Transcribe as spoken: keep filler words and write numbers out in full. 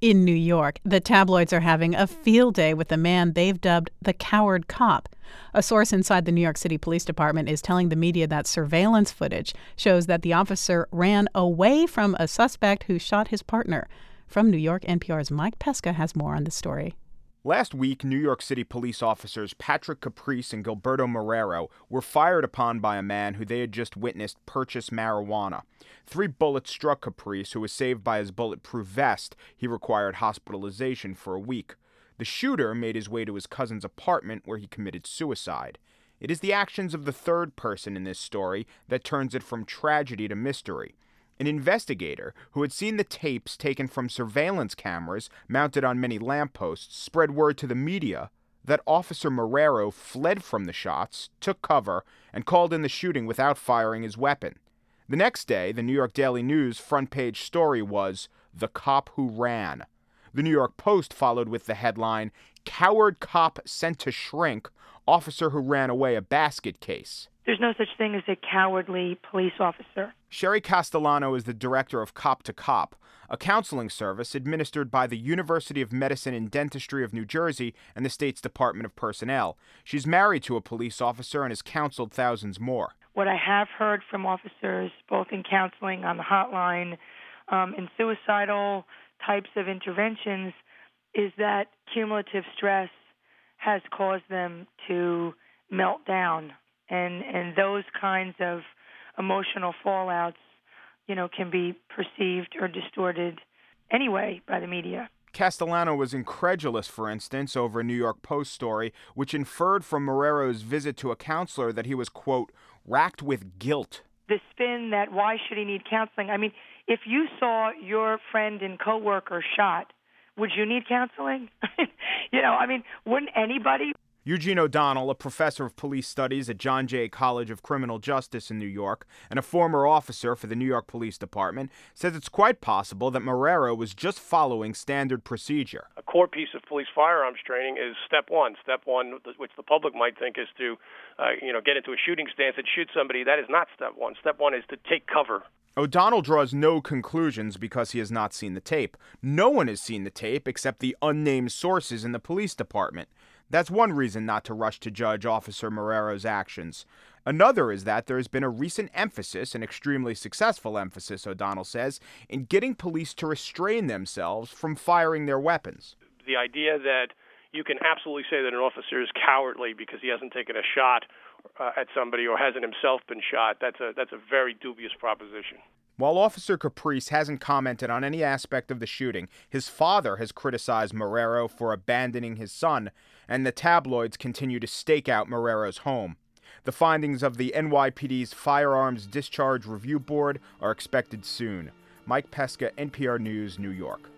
In New York, the tabloids are having a field day with the man they've dubbed the coward cop. A source inside the New York City Police Department is telling the media that surveillance footage shows that the officer ran away from a suspect who shot his partner. From New York, N P R's Mike Pesca has more on the story. Last week, New York City police officers Patrick Caprice and Gilberto Marrero were fired upon by a man who they had just witnessed purchase marijuana. Three bullets struck Caprice, who was saved by his bulletproof vest. He required hospitalization for a week. The shooter made his way to his cousin's apartment, where he committed suicide. It is the actions of the third person in this story that turns it from tragedy to mystery. An investigator who had seen the tapes taken from surveillance cameras mounted on many lampposts spread word to the media that Officer Marrero fled from the shots, took cover, and called in the shooting without firing his weapon. The next day, the New York Daily News front page story was "The Cop Who Ran." The New York Post followed with the headline, "Coward Cop Sent to Shrink, Officer Who Ran Away a Basket Case." There's no such thing as a cowardly police officer. Sherry Castellano is the director of Cop to Cop, a counseling service administered by the University of Medicine and Dentistry of New Jersey and the state's Department of Personnel. She's married to a police officer and has counseled thousands more. What I have heard from officers, both in counseling on the hotline, um, in suicidal types of interventions, is that cumulative stress has caused them to melt down. And and those kinds of emotional fallouts, you know, can be perceived or distorted anyway by the media. Castellano was incredulous, for instance, over a New York Post story which inferred from Marrero's visit to a counselor that he was, quote, racked with guilt. The spin that why should he need counseling? I mean, if you saw your friend and coworker shot, would you need counseling? you know, I mean, wouldn't anybody? Eugene O'Donnell, a professor of police studies at John Jay College of Criminal Justice in New York and a former officer for the New York Police Department, says it's quite possible that Marrero was just following standard procedure. A core piece of police firearms training is step one. Step one, which the public might think is to, uh, you know, get into a shooting stance and shoot somebody. That is not step one. Step one is to take cover. O'Donnell draws no conclusions because he has not seen the tape. No one has seen the tape except the unnamed sources in the police department. That's one reason not to rush to judge Officer Marrero's actions. Another is that there has been a recent emphasis, an extremely successful emphasis, O'Donnell says, in getting police to restrain themselves from firing their weapons. The idea that you can absolutely say that an officer is cowardly because he hasn't taken a shot uh, at somebody or hasn't himself been shot, that's a that's a very dubious proposition. While Officer Caprice hasn't commented on any aspect of the shooting, his father has criticized Marrero for abandoning his son, and the tabloids continue to stake out Marrero's home. The findings of the N Y P D's Firearms Discharge Review Board are expected soon. Mike Pesca, N P R News, New York.